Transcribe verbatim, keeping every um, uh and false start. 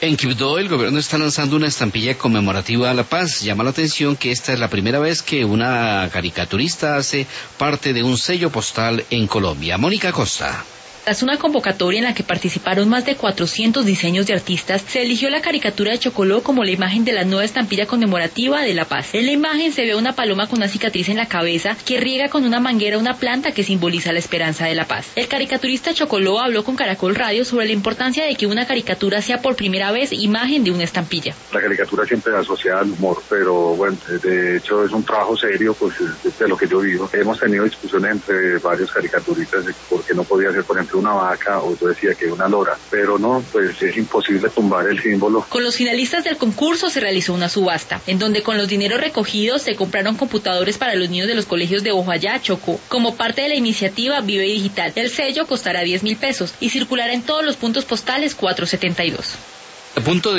En Quibdó, el gobierno está lanzando una estampilla conmemorativa a la paz. Llama la atención que esta es la primera vez que una caricaturista hace parte de un sello postal en Colombia. Mónica Costa. Tras una convocatoria en la que participaron más de cuatrocientos diseños de artistas, se eligió la caricatura de Chocoló como la imagen de la nueva estampilla conmemorativa de la paz. En la imagen se ve una paloma con una cicatriz en la cabeza que riega con una manguera una planta que simboliza la esperanza de la paz. El caricaturista Chocoló habló con Caracol Radio sobre la importancia de que una caricatura sea por primera vez imagen de una estampilla. La caricatura siempre asociada al humor, pero bueno, de hecho es un trabajo serio, pues de lo que yo vivo. Hemos tenido discusiones entre varios caricaturistas de por qué no podía ser, por ejemplo, una vaca, o yo decía que una lora, pero no, pues es imposible tumbar el símbolo. Con los finalistas del concurso se realizó una subasta, en donde con los dineros recogidos se compraron computadores para los niños de los colegios de Bojayá, Chocó, como parte de la iniciativa Vive Digital. El sello costará diez mil pesos y circulará en todos los puntos postales cuatrocientos setenta y dos. A punto de